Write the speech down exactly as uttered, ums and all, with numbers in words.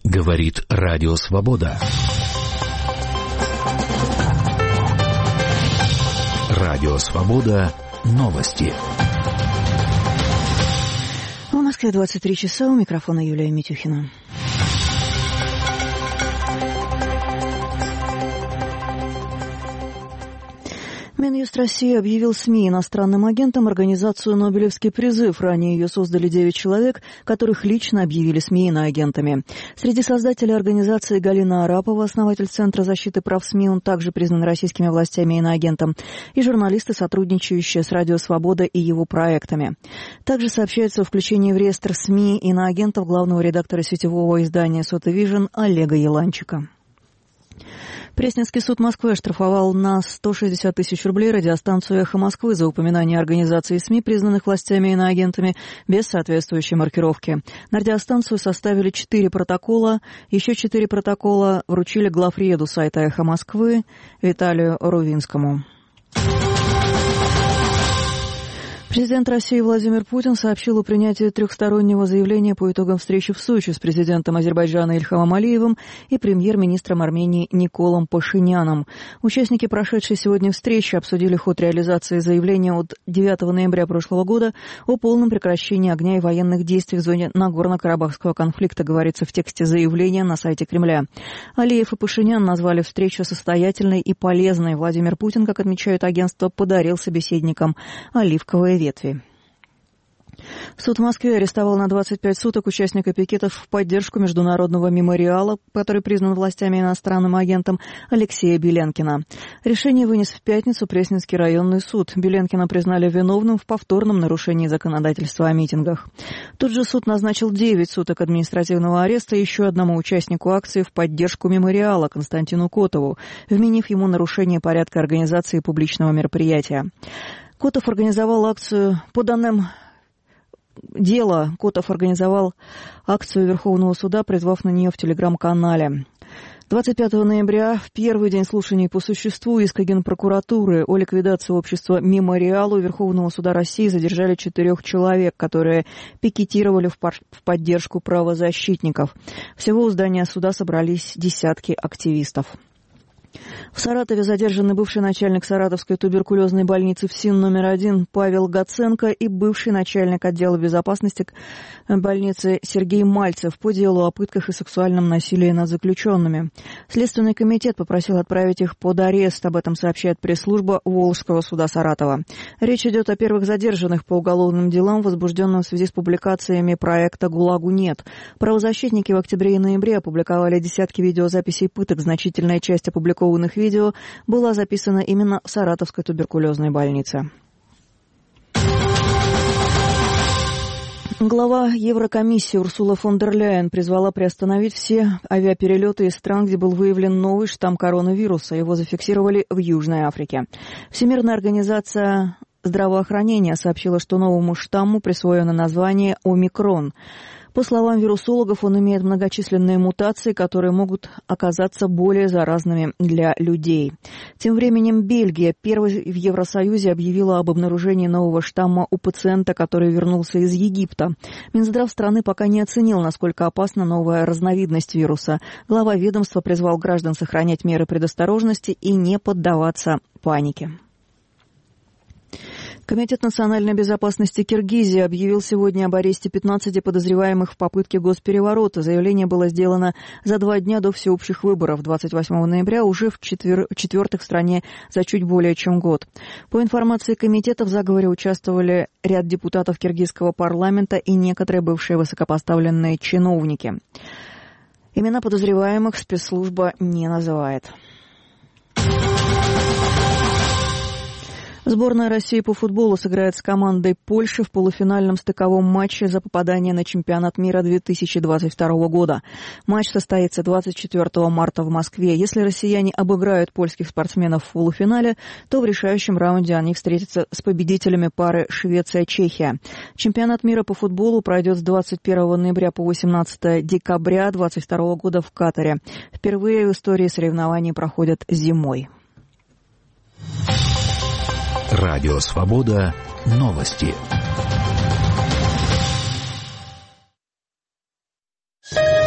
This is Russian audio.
Говорит Радио Свобода. Радио Свобода. Новости. В Москве двадцать три часа. У микрофона Юлия Митюхина. Минюст России объявил СМИ иностранным агентам организацию «Нобелевский призыв». Ранее ее создали девять человек, которых лично объявили СМИ иноагентами. Среди создателей организации Галина Арапова, основатель Центра защиты прав СМИ, он также признан российскими властями иноагентом, и журналисты, сотрудничающие с Радио Свобода и его проектами. Также сообщается о включении в реестр СМИ иноагентов главного редактора сетевого издания «Сотовижн» Олега Еланчика. Пресненский суд Москвы оштрафовал на сто шестьдесят тысяч рублей радиостанцию «Эхо Москвы» за упоминание организаций СМИ, признанных властями иноагентами, без соответствующей маркировки. На радиостанцию составили четыре протокола. Еще четыре протокола вручили главреду сайта «Эхо Москвы» Виталию Рувинскому. Президент России Владимир Путин сообщил о принятии трехстороннего заявления по итогам встречи в Сочи с президентом Азербайджана Ильхамом Алиевым и премьер-министром Армении Николом Пашиняном. Участники прошедшей сегодня встречи обсудили ход реализации заявления от девятого ноября прошлого года о полном прекращении огня и военных действий в зоне Нагорно-Карабахского конфликта, говорится в тексте заявления на сайте Кремля. Алиев и Пашинян назвали встречу состоятельной и полезной. Владимир Путин, как отмечает агентство, подарил собеседникам оливковые ветви. Суд в Москве арестовал на двадцать пять суток участника пикетов в поддержку международного мемориала, который признан властями иностранным агентом, Алексея Беленкина. Решение вынес в пятницу Пресненский районный суд. Беленкина признали виновным в повторном нарушении законодательства о митингах. Тут же суд назначил девять суток административного ареста еще одному участнику акции в поддержку мемориала Константину Котову, вменив ему нарушение порядка организации публичного мероприятия. Котов организовал акцию по данным дела. Котов организовал акцию Верховного суда, призвав на нее в телеграм-канале. двадцать пятого ноября, в первый день слушаний по существу иска Генпрокуратуры о ликвидации общества «Мемориал», у Верховного суда России задержали четырех человек, которые пикетировали в, пар- в поддержку правозащитников. Всего у здания суда собрались десятки активистов. В Саратове задержаны бывший начальник Саратовской туберкулезной больницы ФСИН номер один Павел Гаценко и бывший начальник отдела безопасности больницы Сергей Мальцев по делу о пытках и сексуальном насилии над заключенными. Следственный комитет попросил отправить их под арест. Об этом сообщает пресс-служба Волжского суда Саратова. Речь идет о первых задержанных по уголовным делам, возбужденным в связи с публикациями проекта «ГУЛАГу нет». Правозащитники в октябре и ноябре опубликовали десятки видеозаписей пыток. Значительная часть опубликованных видео была записана именно в Саратовской туберкулезной больнице. Глава Еврокомиссии Урсула фон дер Ляйен призвала приостановить все авиаперелеты из стран, где был выявлен новый штамм коронавируса. Его зафиксировали в Южной Африке. Всемирная организация здравоохранения сообщила, что новому штамму присвоено название «Омикрон». По словам вирусологов, он имеет многочисленные мутации, которые могут оказаться более заразными для людей. Тем временем Бельгия, первой в Евросоюзе, объявила об обнаружении нового штамма у пациента, который вернулся из Египта. Минздрав страны пока не оценил, насколько опасна новая разновидность вируса. Глава ведомства призвал граждан сохранять меры предосторожности и не поддаваться панике. Комитет национальной безопасности Киргизии объявил сегодня об аресте пятнадцати подозреваемых в попытке госпереворота. Заявление было сделано за два дня до всеобщих выборов двадцать восьмого ноября, уже в четвер... четвертых в стране за чуть более чем год. По информации комитета, в заговоре участвовали ряд депутатов киргизского парламента и некоторые бывшие высокопоставленные чиновники. Имена подозреваемых спецслужба не называет. Сборная России по футболу сыграет с командой Польши в полуфинальном стыковом матче за попадание на чемпионат мира две тысячи двадцать второго года. Матч состоится двадцать четвертого марта в Москве. Если россияне обыграют польских спортсменов в полуфинале, то в решающем раунде они встретятся с победителями пары Швеция-Чехия. Чемпионат мира по футболу пройдет с двадцать первого ноября по восемнадцатого декабря две тысячи двадцать второго года в Катаре. Впервые в истории соревнований проходят зимой. Радио Свобода. Новости.